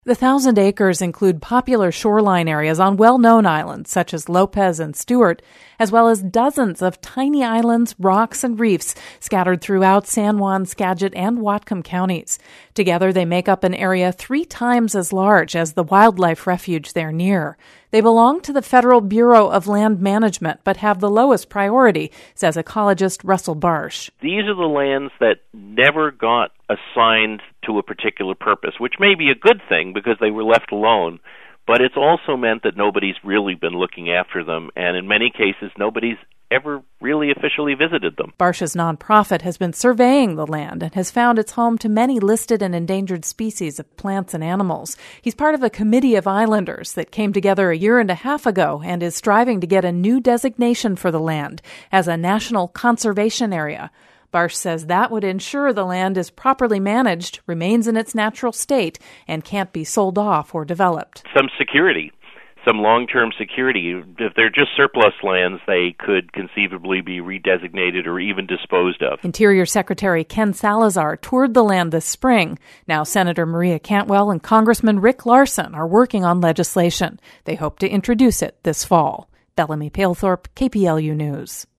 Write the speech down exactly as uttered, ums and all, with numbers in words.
The Thousand Acres include popular shoreline areas on well-known islands such as Lopez and Stewart, as well as dozens of tiny islands, rocks, and reefs scattered throughout San Juan, Skagit, and Whatcom counties. Together, they make up an area three times as large as the wildlife refuge they're near. They belong to the Federal Bureau of Land Management, but have the lowest priority, says ecologist Russell Barsh. These are the lands that never got assigned to a particular purpose, which may be a good thing because they were left alone, but it's also meant that nobody's really been looking after them, and in many cases, nobody's ever really officially visited them. Barsh's nonprofit has been surveying the land and has found it's home to many listed and endangered species of plants and animals. He's part of a committee of islanders that came together a year and a half ago and is striving to get a new designation for the land as a national conservation area. Barsh says that would ensure the land is properly managed, remains in its natural state, and can't be sold off or developed. Some security. Some long-term security. If they're just surplus lands, they could conceivably be redesignated or even disposed of. Interior Secretary Ken Salazar toured the land this spring. Now Senator Maria Cantwell and Congressman Rick Larsen are working on legislation. They hope to introduce it this fall. Bellamy Palethorpe, K P L U News.